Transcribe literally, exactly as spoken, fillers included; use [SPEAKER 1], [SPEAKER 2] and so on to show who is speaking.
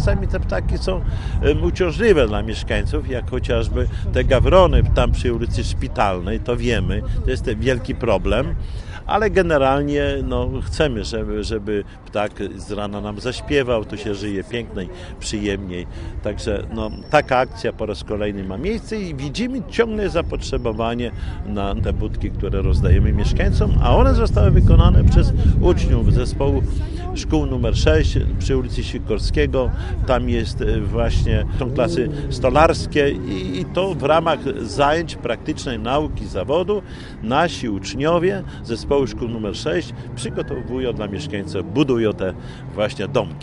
[SPEAKER 1] czasami te ptaki są um, uciążliwe dla mieszkańców, jak chociażby te gawrony tam przy ulicy Szpitalnej, to wiemy, to jest ten wielki problem. Ale generalnie no, chcemy, żeby, żeby ptak z rana nam zaśpiewał, tu się żyje piękniej, przyjemniej. Także no, taka akcja po raz kolejny ma miejsce i widzimy ciągle zapotrzebowanie na te budki, które rozdajemy mieszkańcom, a one zostały wykonane przez uczniów zespołu szkół numer sześć przy ulicy Sikorskiego. Tam jest właśnie, są klasy stolarskie i, i to w ramach zajęć praktycznej nauki zawodu nasi uczniowie zespołu szkół numer sześć przygotowują dla mieszkańców, budują te właśnie domki.